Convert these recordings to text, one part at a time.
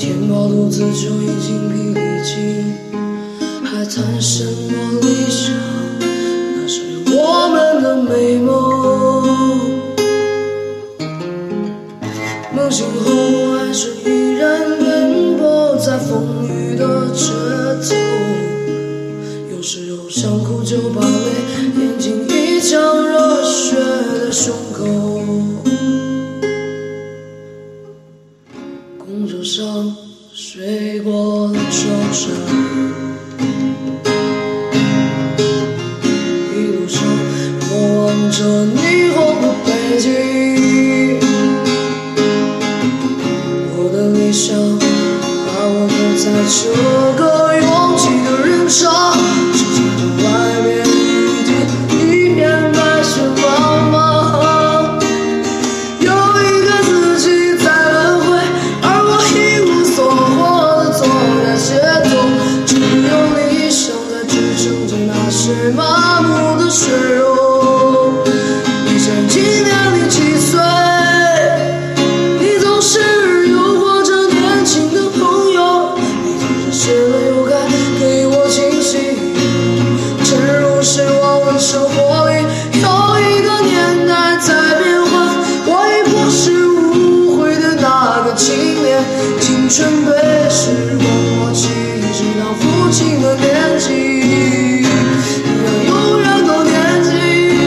填饱肚子就已经疲力尽，还谈什么理想？那是我们的美梦。梦醒后还是依然奔波在风雨的街头，有时候想哭就把泪咽进一腔热血的胸口。公车上睡过了秋山，一路上我望着霓虹的北京，我的理想把我留在这个拥挤的人潮，世界的外面雨滴一片白雪茫茫，有一个自己在轮回，而我一无所获地走在街头，只有理想在支撑着那些麻木的血肉。你想纪念你几岁？你总是诱惑着年轻的朋友，你总是写了又改，给我惊喜，沉入失望的生活里。有一个年代在变换，我已不是无悔的那个青年，青春被时光磨去，直到父亲的年纪，让永远都年轻。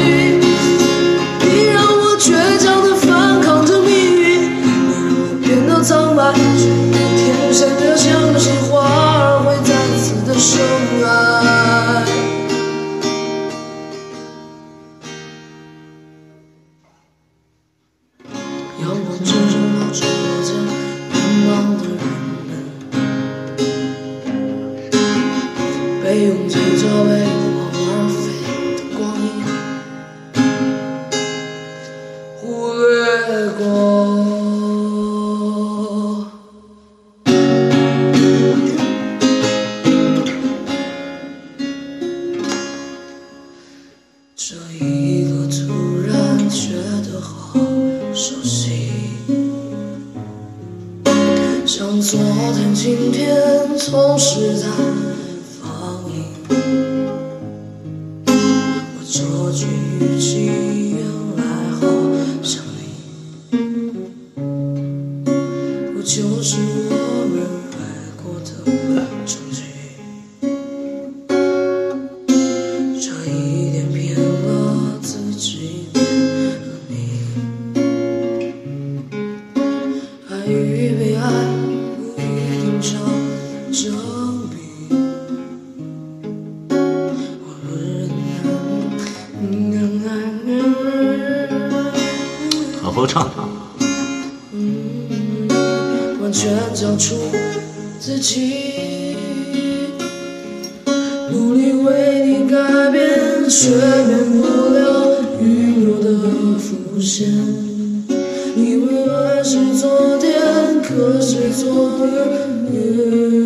你让我倔强地反抗着命运，你让我变得苍白，却天生的相信花儿会再次的生爱。阳光之中露出我在奔忙的人们，被拥挤着为我而飞的光阴忽略过。这一刻突然觉得好熟悉，像昨天今天总是在放映。我这句语气原来好像你，不就是我们爱过的证据？这一点骗了自己，骗了你。爱与被爱不一定成正比，我好好唱。 完全交出自己，努力为你改变，却免不了预留的伏线。以为爱是昨天，可是昨天